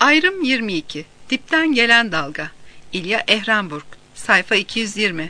Ayrım 22. Dipten gelen dalga. İlya Ehrenburg. Sayfa 220.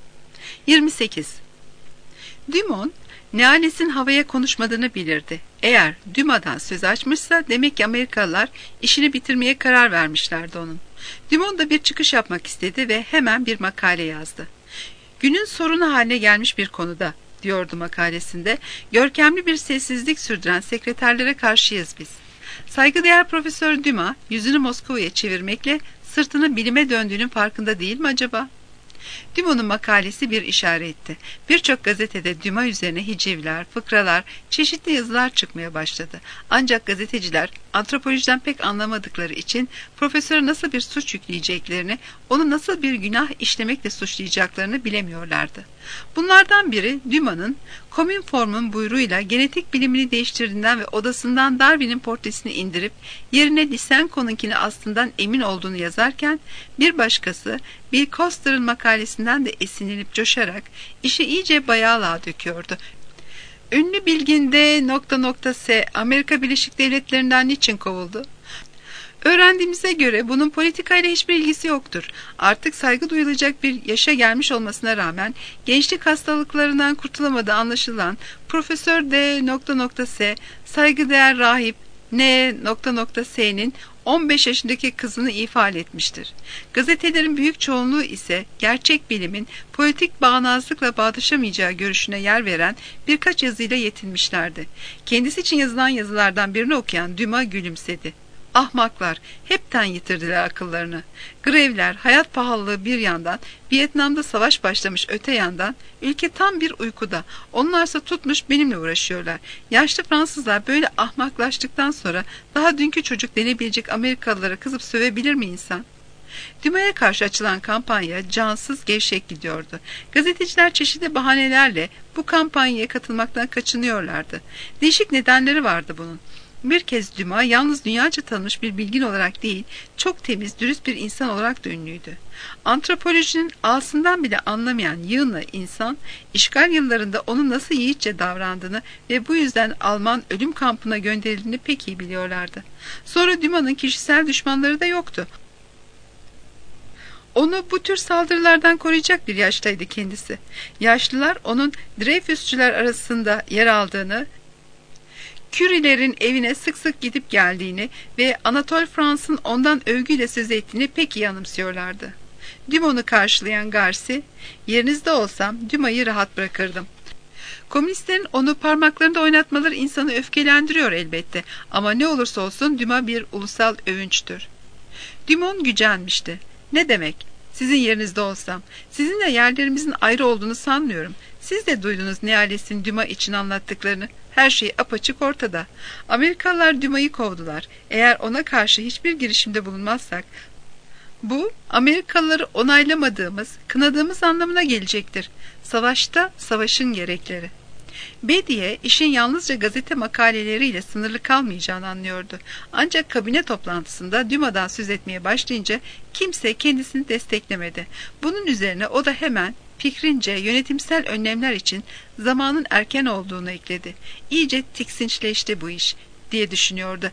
28. Dumont, Neales'in havaya konuşmadığını bilirdi. Eğer Dumas'dan söz açmışsa demek ki Amerikalılar işini bitirmeye karar vermişlerdi onun. Dumont da bir çıkış yapmak istedi ve hemen bir makale yazdı. Günün sorunu haline gelmiş bir konuda, diyordu makalesinde, görkemli bir sessizlik sürdüren sekreterlere karşıyız biz. Saygıdeğer Profesör Dumas yüzünü Moskova'ya çevirmekle sırtını bilime döndüğünün farkında değil mi acaba? Dumas'ın makalesi bir işaretti. Birçok gazetede Dumas üzerine hicivler, fıkralar, çeşitli yazılar çıkmaya başladı. Ancak gazeteciler antropolojiden pek anlamadıkları için profesöre nasıl bir suç yükleyeceklerini, onu nasıl bir günah işlemekle suçlayacaklarını bilemiyorlardı. Bunlardan biri Dumas'ın Komünform'un buyruğuyla genetik bilimini değiştirdiğinden ve odasından Darwin'in portresini indirip yerine Lysenko'nunkini aslından emin olduğunu yazarken, bir başkası Bill Coster'ın makalesinden de esinlenip coşarak işi iyice bayağılığa döküyordu. Ünlü bilginde S Amerika Birleşik Devletleri'nden niçin kovuldu? Öğrendiğimize göre bunun politikayla hiçbir ilgisi yoktur. Artık saygı duyulacak bir yaşa gelmiş olmasına rağmen gençlik hastalıklarından kurtulamadığı anlaşılan Profesör D. saygıdeğer rahip N.S'nin 15 yaşındaki kızını ifade etmiştir. Gazetelerin büyük çoğunluğu ise gerçek bilimin politik bağnazlıkla bağdaşamayacağı görüşüne yer veren birkaç yazıyla yetinmişlerdi. Kendisi için yazılan yazılardan birini okuyan Dumas gülümsedi. Ahmaklar, hepten yitirdiler akıllarını. Grevler, hayat pahalılığı bir yandan, Vietnam'da savaş başlamış öte yandan, ülke tam bir uykuda. Onlarsa tutmuş benimle uğraşıyorlar. Yaşlı Fransızlar böyle ahmaklaştıktan sonra daha dünkü çocuk denebilecek Amerikalılara kızıp sövebilir mi insan? Dumas'a karşı açılan kampanya cansız gevşek gidiyordu. Gazeteciler çeşitli bahanelerle bu kampanyaya katılmaktan kaçınıyorlardı. Değişik nedenleri vardı bunun. Bir kez Dumas yalnız dünyaca tanınmış bir bilgin olarak değil, çok temiz, dürüst bir insan olarak da ünlüydü. Antropolojinin ağasından bile anlamayan yığınla insan, işgal yıllarında onun nasıl yiğitçe davrandığını ve bu yüzden Alman ölüm kampına gönderildiğini pek iyi biliyorlardı. Sonra Dumas'ın kişisel düşmanları da yoktu. Onu bu tür saldırılardan koruyacak bir yaştaydı kendisi. Yaşlılar onun Dreyfusçular arasında yer aldığını, Curie'lerin evine sık sık gidip geldiğini ve Anatole France'ın ondan övgüyle söz ettiğini pek iyi anımsıyorlardı. Dumas'ı karşılayan Garci, "Yerinizde olsam Dumas'ı rahat bırakırdım. Komünistlerin onu parmaklarında oynatmaları insanı öfkelendiriyor elbette ama ne olursa olsun Dumas bir ulusal övünçtür." Dumas gücenmişti. "Ne demek? Sizin yerinizde olsam. Sizinle yerlerimizin ayrı olduğunu sanmıyorum. Siz de duydunuz Neales'in Dumas için anlattıklarını. Her şey apaçık ortada. Amerikalılar Dumas'ı kovdular. Eğer ona karşı hiçbir girişimde bulunmazsak, bu Amerikalıları onaylamadığımız, kınadığımız anlamına gelecektir. Savaşta savaşın gerekleri." Bediye işin yalnızca gazete makaleleriyle sınırlı kalmayacağını anlıyordu. Ancak kabine toplantısında Dumas'dan söz etmeye başlayınca kimse kendisini desteklemedi. Bunun üzerine o da hemen fikrince yönetimsel önlemler için zamanın erken olduğunu ekledi. İyice tiksinçleşti bu iş diye düşünüyordu.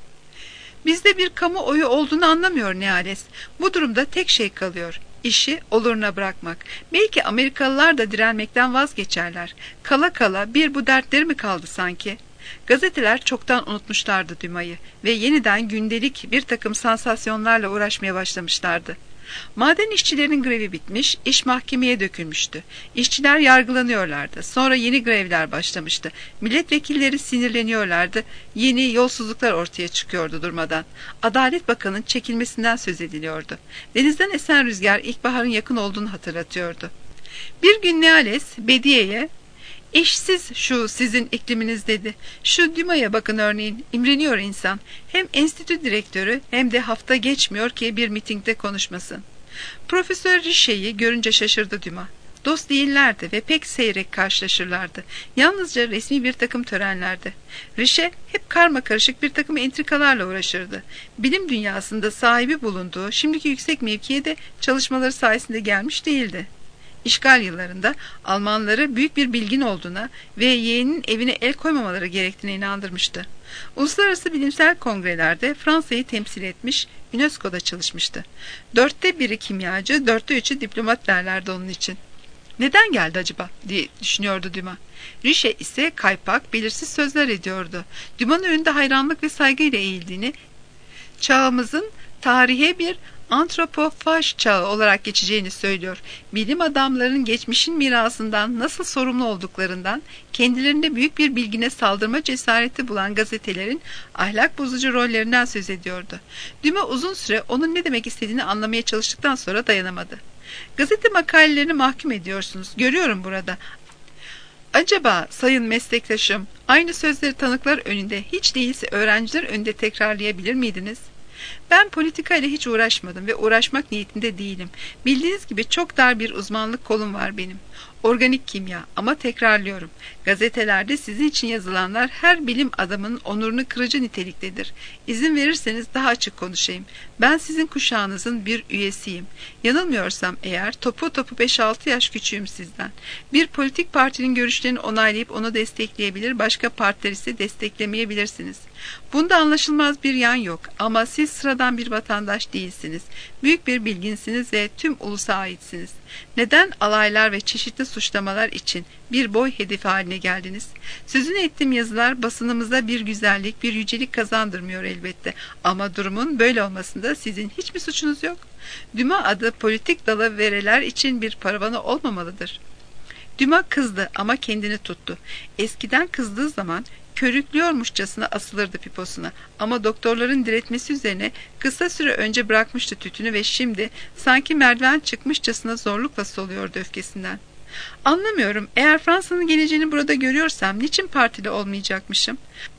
Bizde bir kamuoyu olduğunu anlamıyor Neales. Bu durumda tek şey kalıyor. İşi oluruna bırakmak. Belki Amerikalılar da direnmekten vazgeçerler. Kala kala bir bu dertleri mi kaldı sanki? Gazeteler çoktan unutmuşlardı Dumas'ı ve yeniden gündelik bir takım sansasyonlarla uğraşmaya başlamışlardı. Maden işçilerin grevi bitmiş, iş mahkemeye dökülmüştü. İşçiler yargılanıyorlardı. Sonra yeni grevler başlamıştı. Milletvekilleri sinirleniyorlardı. Yeni yolsuzluklar ortaya çıkıyordu durmadan. Adalet Bakanı'nın çekilmesinden söz ediliyordu. Denizden esen rüzgar ilkbaharın yakın olduğunu hatırlatıyordu. Bir gün Neales, Bediye'ye, "İşsiz şu sizin ikliminiz," dedi. "Şu Dumas'a bakın örneğin, imreniyor insan. Hem enstitü direktörü hem de hafta geçmiyor ki bir mitingde konuşmasın." Profesör Richet'i görünce şaşırdı Dumas. Dost değillerdi ve pek seyrek karşılaşırlardı. Yalnızca resmi bir takım törenlerde. Richet hep karmakarışık bir takım entrikalarla uğraşırdı. Bilim dünyasında sahibi bulunduğu şimdiki yüksek mevkiye de çalışmaları sayesinde gelmiş değildi. İşgal yıllarında Almanları büyük bir bilgin olduğuna ve yeğeninin evine el koymamaları gerektiğine inandırmıştı. Uluslararası bilimsel kongrelerde Fransa'yı temsil etmiş, UNESCO'da çalışmıştı. 1/4 kimyacı, 3'ü diplomat derlerdi onun için. Neden geldi acaba diye düşünüyordu Dumas. Riche ise kaypak, belirsiz sözler ediyordu. Dumas'ın önünde hayranlık ve saygıyla eğildiğini, çağımızın tarihe bir antropofaj çağı olarak geçeceğini söylüyor. Bilim adamlarının geçmişin mirasından nasıl sorumlu olduklarından, kendilerinde büyük bir bilgine saldırma cesareti bulan gazetelerin ahlak bozucu rollerinden söz ediyordu. Dumas uzun süre onun ne demek istediğini anlamaya çalıştıktan sonra dayanamadı. Gazete makalelerini mahkum ediyorsunuz. Görüyorum burada. Acaba sayın meslektaşım aynı sözleri tanıklar önünde, hiç değilse öğrenciler önünde tekrarlayabilir miydiniz? Ben politika ile hiç uğraşmadım ve uğraşmak niyetinde değilim. Bildiğiniz gibi çok dar bir uzmanlık kolum var benim. Organik kimya, ama tekrarlıyorum. Gazetelerde sizin için yazılanlar her bilim adamının onurunu kırıcı niteliktedir. İzin verirseniz daha açık konuşayım. Ben sizin kuşağınızın bir üyesiyim. Yanılmıyorsam eğer topu 5-6 yaş küçüğüm sizden. Bir politik partinin görüşlerini onaylayıp onu destekleyebilir, başka partiler ise desteklemeyebilirsiniz. Bunda anlaşılmaz bir yan yok, ama siz sıradan bir vatandaş değilsiniz. Büyük bir bilginsiniz ve tüm ulusa aitsiniz. Neden alaylar ve çeşitli suçlamalar için bir boy hedefi haline geldiniz? Sözünü ettiğim yazılar basınımıza bir güzellik, bir yücelik kazandırmıyor elbette. Ama durumun böyle olmasında sizin hiçbir suçunuz yok. Dumas adı politik dalavereler için bir paravanı olmamalıdır. Dumas kızdı ama kendini tuttu. Eskiden kızdığı zaman körüklüyormuşçasına asılırdı piposuna, ama doktorların diretmesi üzerine kısa süre önce bırakmıştı tütünü ve şimdi sanki merdiven çıkmışçasına zorlukla soluyordu öfkesinden. Anlamıyorum, eğer Fransa'nın geleceğini burada görüyorsam niçin partili olmayacakmışım?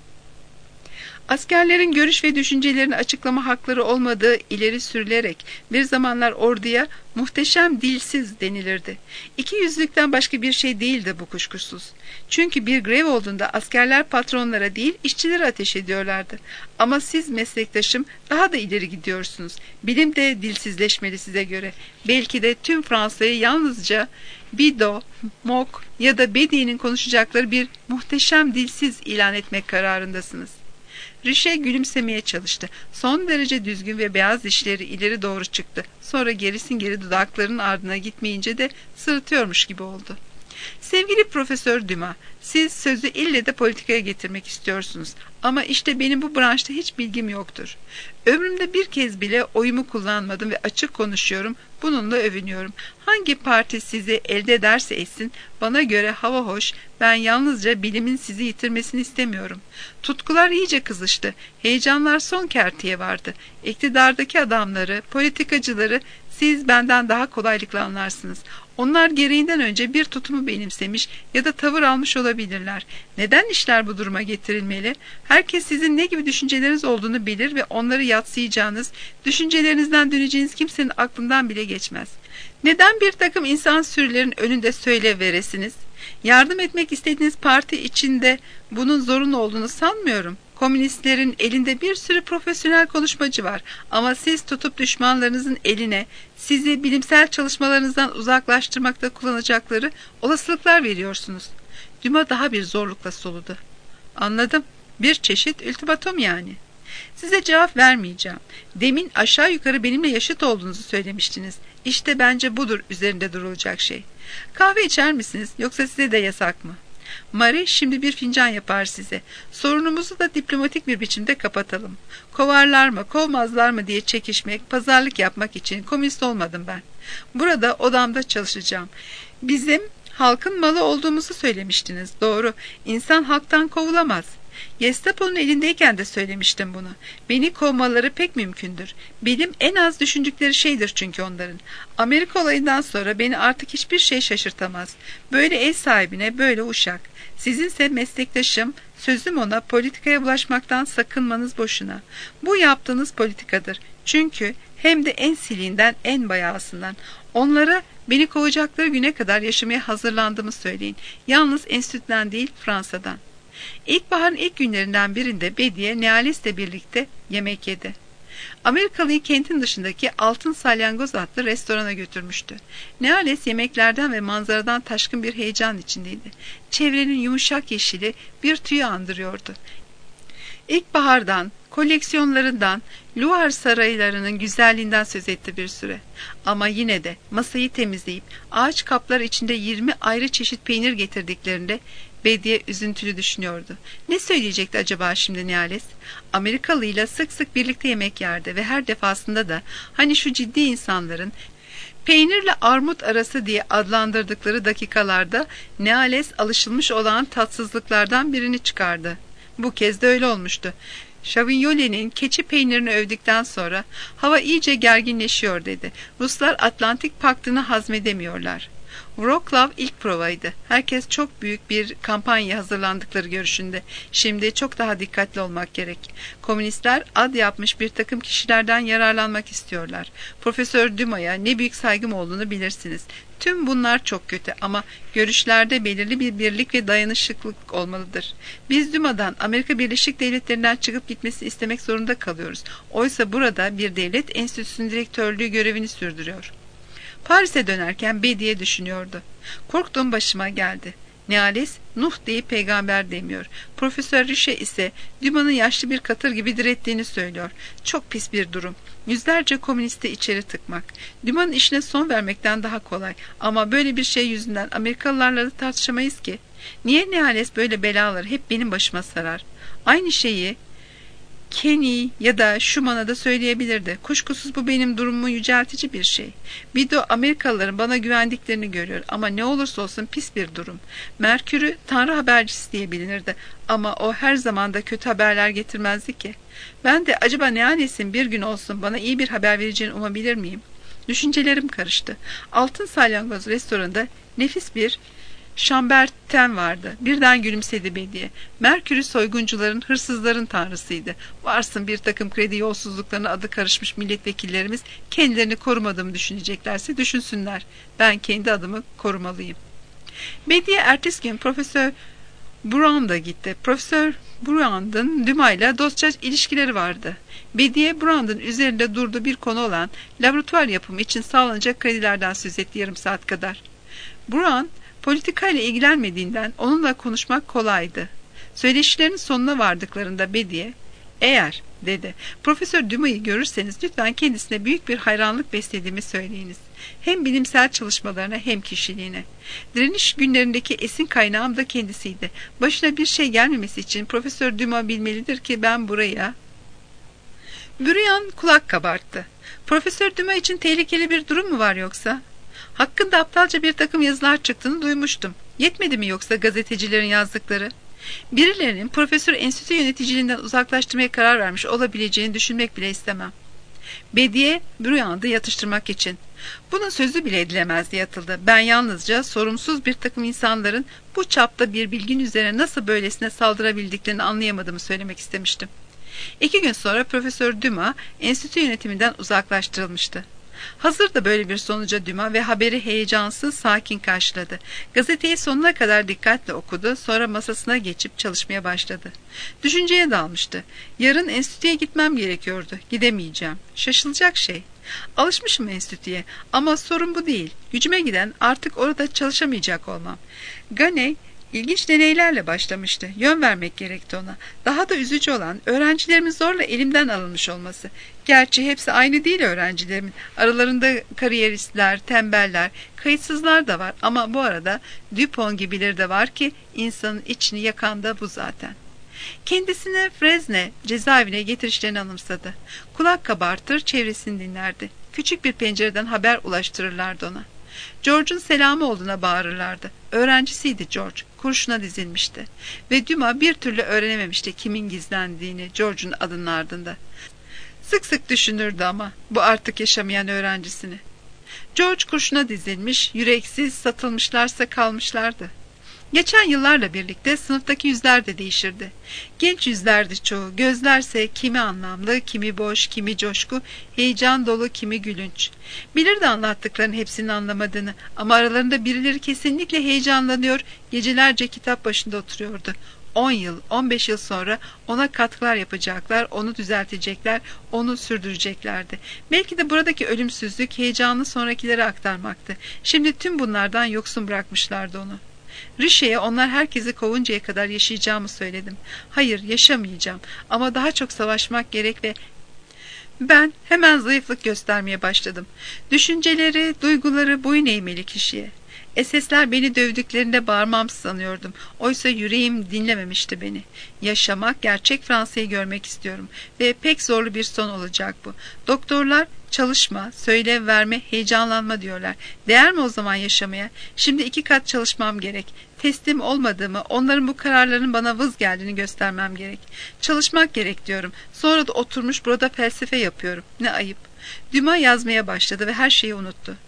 Askerlerin görüş ve düşüncelerini açıklama hakları olmadığı ileri sürülerek bir zamanlar orduya muhteşem dilsiz denilirdi. İkiyüzlülükten başka bir şey değildi bu, kuşkusuz. Çünkü bir grev olduğunda askerler patronlara değil işçilere ateş ediyorlardı. Ama siz meslektaşım daha da ileri gidiyorsunuz. Bilim de dilsizleşmeli size göre. Belki de tüm Fransa'yı yalnızca Bido, Mok ya da Bedi'nin konuşacakları bir muhteşem dilsiz ilan etmek kararındasınız. Riche gülümsemeye çalıştı. Son derece düzgün ve beyaz dişleri ileri doğru çıktı. Sonra gerisin geri dudaklarının ardına gitmeyince de sırıtıyormuş gibi oldu. Sevgili Profesör Dumas, siz sözü ille de politikaya getirmek istiyorsunuz. Ama işte benim bu branşta hiç bilgim yoktur. Ömrümde bir kez bile oyumu kullanmadım ve açık konuşuyorum. Bununla övünüyorum. Hangi parti sizi elde ederse etsin, bana göre hava hoş, ben yalnızca bilimin sizi yitirmesini istemiyorum. Tutkular iyice kızıştı. Heyecanlar son kerteye vardı. İktidardaki adamları, politikacıları siz benden daha kolaylıkla anlarsınız. Onlar gereğinden önce bir tutumu benimsemiş ya da tavır almış olabilirler. Neden işler bu duruma getirilmeli? Herkes sizin ne gibi düşünceleriniz olduğunu bilir ve onları yadsıyacağınız, düşüncelerinizden döneceğiniz kimsenin aklından bile geçmez. Neden bir takım insan sürülerin önünde söyleveresiniz? Yardım etmek istediğiniz parti içinde bunun zorunlu olduğunu sanmıyorum. Komünistlerin elinde bir sürü profesyonel konuşmacı var, ama siz tutup düşmanlarınızın eline sizi bilimsel çalışmalarınızdan uzaklaştırmakta kullanacakları olasılıklar veriyorsunuz. Dumas daha bir zorlukla soludu. Anladım. Bir çeşit ultimatum yani. Size cevap vermeyeceğim. Demin aşağı yukarı benimle yaşıt olduğunuzu söylemiştiniz. İşte bence budur üzerinde durulacak şey. Kahve içer misiniz, yoksa size de yasak mı? Marie şimdi bir fincan yapar size. Sorunumuzu da diplomatik bir biçimde kapatalım. Kovarlar mı, kovmazlar mı diye çekişmek, pazarlık yapmak için komünist olmadım ben. Burada odamda çalışacağım. Bizim halkın malı olduğumuzu söylemiştiniz. Doğru, insan halktan kovulamaz. Gestapo'nun elindeyken de söylemiştim bunu. Beni kovmaları pek mümkündür. Bilim en az düşündükleri şeydir çünkü onların. Amerika olayından sonra beni artık hiçbir şey şaşırtamaz. Böyle ev sahibine, böyle uşak. Sizinse meslektaşım, sözüm ona politikaya bulaşmaktan sakınmanız boşuna. Bu yaptığınız politikadır. Çünkü hem de en siliğinden en bayağısından. Onlara beni kovacakları güne kadar yaşamaya hazırlandığımı söyleyin. Yalnız enstitüden değil, Fransa'dan. İlkbaharın ilk günlerinden birinde Bediye Nealis'le birlikte yemek yedi. Amerikalıyı kentin dışındaki Altın Salyangoz adlı restorana götürmüştü. Neales yemeklerden ve manzaradan taşkın bir heyecan içindeydi. Çevrenin yumuşak yeşili bir tüyü andırıyordu. İlkbahardan, koleksiyonlarından, Loire saraylarının güzelliğinden söz etti bir süre. Ama yine de masayı temizleyip ağaç kaplar içinde 20 ayrı çeşit peynir getirdiklerinde Bediye üzüntülü düşünüyordu. Ne söyleyecekti acaba şimdi Nihalet? Amerikalıyla sık sık birlikte yemek yerdi ve her defasında da hani şu ciddi insanların peynirle armut arası diye adlandırdıkları dakikalarda Nihalet alışılmış olan tatsızlıklardan birini çıkardı. Bu kez de öyle olmuştu. Şavignoli'nin keçi peynirini övdükten sonra hava iyice gerginleşiyor dedi. Ruslar Atlantik Paktı'nı hazmedemiyorlar. Wroclaw ilk provaydı. Herkes çok büyük bir kampanya hazırlandıkları görüşünde. Şimdi çok daha dikkatli olmak gerek. Komünistler ad yapmış bir takım kişilerden yararlanmak istiyorlar. Profesör Dumas'a ne büyük saygım olduğunu bilirsiniz. Tüm bunlar çok kötü ama görüşlerde belirli bir birlik ve dayanışıklık olmalıdır. Biz Dumas'dan Amerika Birleşik Devletleri'nden çıkıp gitmesi istemek zorunda kalıyoruz. Oysa burada bir devlet enstitüsünün direktörlüğü görevini sürdürüyor. Paris'e dönerken Bediye düşünüyordu. Korktuğum başıma geldi. Nihalet, Nuh deyip peygamber demiyor. Profesör Riche ise Dumas'ın yaşlı bir katır gibi direttiğini söylüyor. Çok pis bir durum. Yüzlerce komüniste içeri tıkmak. Dumas'ın işine son vermekten daha kolay. Ama böyle bir şey yüzünden Amerikalılarla da tartışamayız ki. Niye Nihalet böyle belaları hep benim başıma sarar? Aynı şeyi Kenny ya da Schumann'a da söyleyebilirdi. Kuşkusuz bu benim durumumu yüceltici bir şey. Bido Amerikalıların bana güvendiklerini görüyor ama ne olursa olsun pis bir durum. Merkür'ü Tanrı habercisi diye bilinirdi ama o her zaman da kötü haberler getirmezdi ki. Ben de acaba Nihales'in bir gün olsun bana iyi bir haber vereceğini umabilir miyim? Düşüncelerim karıştı. Altın Salyangoz restoranında nefis bir Şamberten vardı. Birden gülümsedi Bediye. Merkür'ü soyguncuların, hırsızların tanrısıydı. Varsın bir takım kredi yolsuzluklarına adı karışmış milletvekillerimiz kendilerini korumadığımı düşüneceklerse düşünsünler. Ben kendi adımı korumalıyım. Bediye ertesi gün Profesör Brown'da gitti. Profesör Brown'ın Dumas'la dostça ilişkileri vardı. Bediye Brown'ın üzerinde durduğu bir konu olan laboratuvar yapımı için sağlanacak kredilerden söz etti yarım saat kadar. Brown politikayla ilgilenmediğinden onunla konuşmak kolaydı. Söyleşilerin sonuna vardıklarında Bediye, "Eğer," dedi, "Profesör Dumas'ı görürseniz lütfen kendisine büyük bir hayranlık beslediğimi söyleyiniz. Hem bilimsel çalışmalarına hem kişiliğine. Direniş günlerindeki esin kaynağım da kendisiydi. Başına bir şey gelmemesi için Profesör Dumas bilmelidir ki ben buraya..." Büryan kulak kabarttı. "Profesör Dumas için tehlikeli bir durum mu var yoksa?" "Hakkında aptalca bir takım yazılar çıktığını duymuştum. Yetmedi mi yoksa gazetecilerin yazdıkları? Birilerinin profesör enstitü yöneticiliğinden uzaklaştırmaya karar vermiş olabileceğini düşünmek bile istemem." Bediye Bruyand'ı yatıştırmak için, "Bunun sözü bile edilemezdi," yatıldı. "Ben yalnızca sorumsuz bir takım insanların bu çapta bir bilgin üzerine nasıl böylesine saldırabildiklerini anlayamadığımı söylemek istemiştim." 2 gün sonra Profesör Dumas enstitü yönetiminden uzaklaştırılmıştı. Hazır da böyle bir sonuca Dumas ve haberi heyecansız, sakin karşıladı. Gazeteyi sonuna kadar dikkatle okudu, sonra masasına geçip çalışmaya başladı. Düşünceye dalmıştı. Yarın enstitüye gitmem gerekiyordu. Gidemeyeceğim. Şaşılacak şey. Alışmışım enstitüye ama sorun bu değil. Gücüme giden artık orada çalışamayacak olmam. Ganey İlginç deneylerle başlamıştı. Yön vermek gerekti ona. Daha da üzücü olan öğrencilerimin zorla elimden alınmış olması. Gerçi hepsi aynı değil öğrencilerimin. Aralarında kariyeristler, tembeller, kayıtsızlar da var. Ama bu arada Dupont gibileri de var ki insanın içini yakan da bu zaten. Kendisine Fresne cezaevine getirişlerini anımsadı. Kulak kabartır, çevresini dinlerdi. Küçük bir pencereden haber ulaştırırlardı ona. George'un selamı olduğuna bağırırlardı. Öğrencisiydi George. Kurşuna dizilmişti. Ve Dumas bir türlü öğrenememişti kimin gizlendiğini George'un adının ardında. Sık sık düşünürdü ama bu artık yaşamayan öğrencisini. George kurşuna dizilmiş, yüreksiz, satılmışlarsa kalmışlardı. Geçen yıllarla birlikte sınıftaki yüzler de değişirdi. Genç yüzlerdi çoğu, gözlerse kimi anlamlı, kimi boş, kimi coşku, heyecan dolu, kimi gülünç. Bilirdi anlattıklarının hepsini anlamadığını ama aralarında birileri kesinlikle heyecanlanıyor, gecelerce kitap başında oturuyordu. 10 yıl, 15 yıl sonra ona katkılar yapacaklar, onu düzeltecekler, onu sürdüreceklerdi. Belki de buradaki ölümsüzlük heyecanını sonrakilere aktarmaktı. Şimdi tüm bunlardan yoksun bırakmışlardı onu. Rişe'ye onlar herkesi kovuncaya kadar yaşayacağımı söyledim. Hayır, yaşamayacağım ama daha çok savaşmak gerek ve ben hemen zayıflık göstermeye başladım. Düşünceleri, duyguları boyun eğmeli kişiye. SS'ler beni dövdüklerinde bağırmam sanıyordum. Oysa yüreğim dinlememişti beni. Yaşamak, gerçek Fransa'yı görmek istiyorum. Ve pek zorlu bir son olacak bu. Doktorlar çalışma, söyle verme, heyecanlanma diyorlar. Değer mi o zaman yaşamaya? Şimdi 2 kat çalışmam gerek. Teslim olmadığımı, onların bu kararlarının bana vız geldiğini göstermem gerek. Çalışmak gerek diyorum. Sonra da oturmuş burada felsefe yapıyorum. Ne ayıp. Dumas yazmaya başladı ve her şeyi unuttu.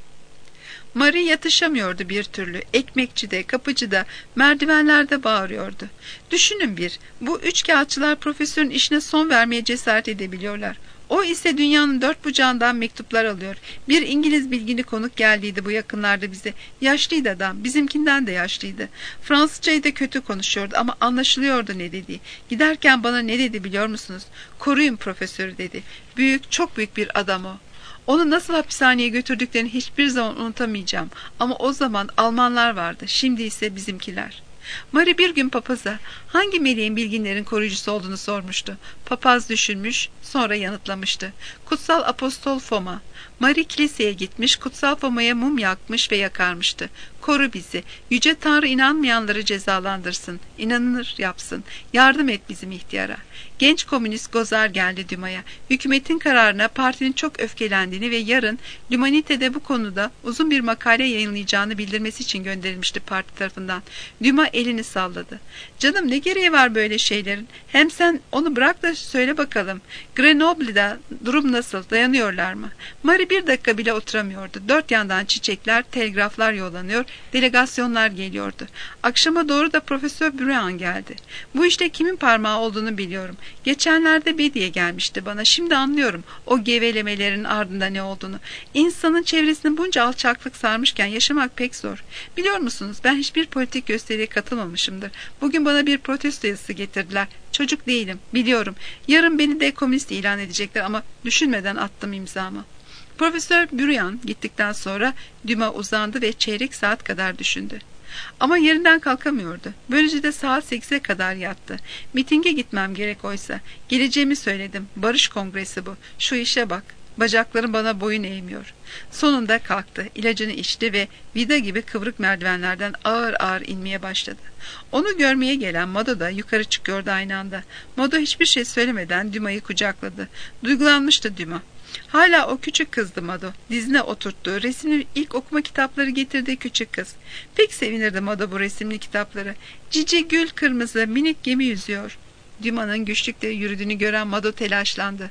Marie yatışamıyordu bir türlü. Ekmekçide, kapıcıda, merdivenlerde bağırıyordu. Düşünün bu üçkağıtçılar profesörün işine son vermeye cesaret edebiliyorlar. O ise dünyanın dört bucağından mektuplar alıyor. Bir İngiliz bilgini konuk geldiydi bu yakınlarda bize. Yaşlıydı adam, bizimkinden de yaşlıydı. Fransızcayı da kötü konuşuyordu ama anlaşılıyordu ne dediği. Giderken bana ne dedi biliyor musunuz? Koruyun profesörü dedi. Büyük, çok büyük bir adam o. Onu nasıl hapishaneye götürdüklerini hiçbir zaman unutamayacağım. Ama o zaman Almanlar vardı, şimdi ise bizimkiler. Marie bir gün papaza hangi meleğin bilginlerin koruyucusu olduğunu sormuştu. Papaz düşünmüş, sonra yanıtlamıştı. Kutsal Apostol Foma. Marie kiliseye gitmiş, Kutsal Foma'ya mum yakmış ve yakarmıştı. Koru bizi, Yüce Tanrı inanmayanları cezalandırsın, inanır yapsın, yardım et bizim ihtiyara. Genç komünist Gozar geldi Dumas'a. Hükümetin kararına partinin çok öfkelendiğini ve yarın L'Humanite'de bu konuda uzun bir makale yayınlayacağını bildirmesi için gönderilmişti parti tarafından. Dumas elini salladı. Canım ne gereği var böyle şeylerin? Hem sen onu bırak da söyle bakalım. Grenoble'da durum nasıl? Dayanıyorlar mı? Marie bir dakika bile oturamıyordu. Dört yandan çiçekler, telgraflar yollanıyor, delegasyonlar geliyordu. Akşama doğru da Profesör Bruyan geldi. Bu işte kimin parmağı olduğunu biliyorum. Geçenlerde Bediye gelmişti bana. Şimdi anlıyorum o gevelemelerin ardında ne olduğunu. İnsanın çevresini bunca alçaklık sarmışken yaşamak pek zor. Biliyor musunuz, ben hiçbir politik gösteriye katılmamışımdır. Bugün bana bir protesto yazısı getirdiler. Çocuk değilim, biliyorum. Yarın beni de komünist ilan edecekler ama düşünmeden attım imzamı. Profesör Bruyan gittikten sonra Dumas uzandı ve çeyrek saat kadar düşündü. Ama yerinden kalkamıyordu. Böylece de saat 8'e kadar yattı. Mitinge gitmem gerek oysa. Geleceğimi söyledim. Barış kongresi bu. Şu işe bak. Bacaklarım bana boyun eğmiyor. Sonunda kalktı. İlacını içti ve vida gibi kıvrık merdivenlerden ağır ağır inmeye başladı. Onu görmeye gelen Mado da yukarı çıkıyordu aynı anda. Mado hiçbir şey söylemeden Dumas'ı kucakladı. Duygulanmıştı Dumas. Hala o küçük kızdı Mado. Dizine oturttuğu, resimli ilk okuma kitapları getirdiği küçük kız. Pek sevinirdi Mado bu resimli kitapları. Cici gül kırmızı minik gemi yüzüyor. Dumas'ın güçlükle yürüdüğünü gören Mado telaşlandı.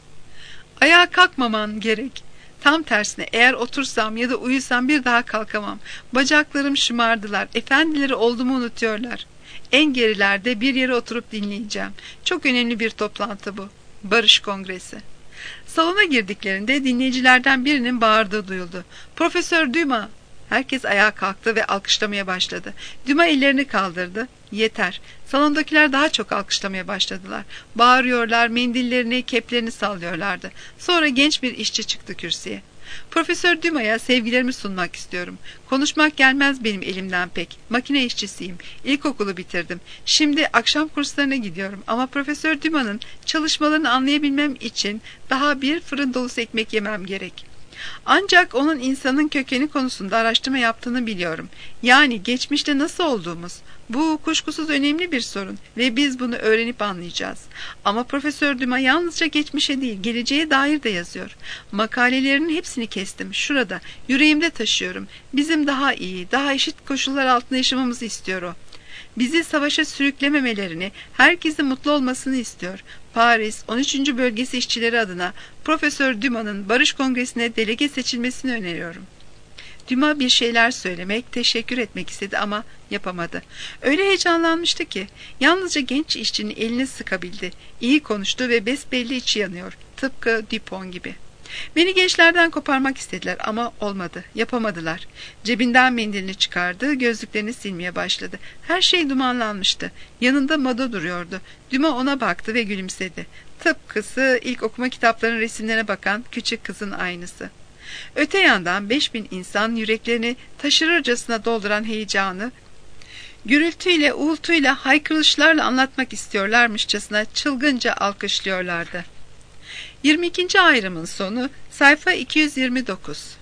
Ayağa kalkmaman gerek. Tam tersine eğer otursam ya da uyusam bir daha kalkamam. Bacaklarım şımardılar. Efendileri olduğumu unutuyorlar. En gerilerde bir yere oturup dinleyeceğim. Çok önemli bir toplantı bu. Barış Kongresi. Salona girdiklerinde dinleyicilerden birinin bağırdığı duyuldu. Profesör Dumas! Herkes ayağa kalktı ve alkışlamaya başladı. Dumas ellerini kaldırdı. Yeter. Salondakiler daha çok alkışlamaya başladılar. Bağırıyorlar, mendillerini, keplerini sallıyorlardı. Sonra genç bir işçi çıktı kürsüye. Profesör Dumas'a sevgilerimi sunmak istiyorum. Konuşmak gelmez benim elimden pek. Makine işçisiyim. İlkokulu bitirdim. Şimdi akşam kurslarına gidiyorum. Ama Profesör Dumas'ın çalışmalarını anlayabilmem için daha bir fırın dolusu ekmek yemem gerek. Ancak onun insanın kökeni konusunda araştırma yaptığını biliyorum. Yani geçmişte nasıl olduğumuz. Bu kuşkusuz önemli bir sorun ve biz bunu öğrenip anlayacağız. Ama Profesör Dumas yalnızca geçmişe değil, geleceğe dair de yazıyor. Makalelerinin hepsini kestim. Şurada, yüreğimde taşıyorum. Bizim daha iyi, daha eşit koşullar altında yaşamamızı istiyor o. Bizi savaşa sürüklememelerini, herkesin mutlu olmasını istiyor. Paris 13. Bölgesi işçileri adına Profesör Dumas'ın Barış Kongresi'ne delege seçilmesini öneriyorum. Dumas bir şeyler söylemek, teşekkür etmek istedi ama yapamadı. Öyle heyecanlanmıştı ki yalnızca genç işçinin elini sıkabildi. İyi konuştu ve besbelli içi yanıyor. Tıpkı Dupont gibi. Beni gençlerden koparmak istediler ama olmadı, yapamadılar. Cebinden mendilini çıkardı, gözlüklerini silmeye başladı. Her şey dumanlanmıştı. Yanında Mado duruyordu. Dumas ona baktı ve gülümsedi. Tıpkısı ilk okuma kitaplarının resimlerine bakan küçük kızın aynısı. Öte yandan 5000 insan yüreklerini taşırırcasına dolduran heyecanı, gürültüyle, uğultuyla, haykırışlarla anlatmak istiyorlarmışçasına çılgınca alkışlıyorlardı. 22. ayrımın sonu, sayfa 229.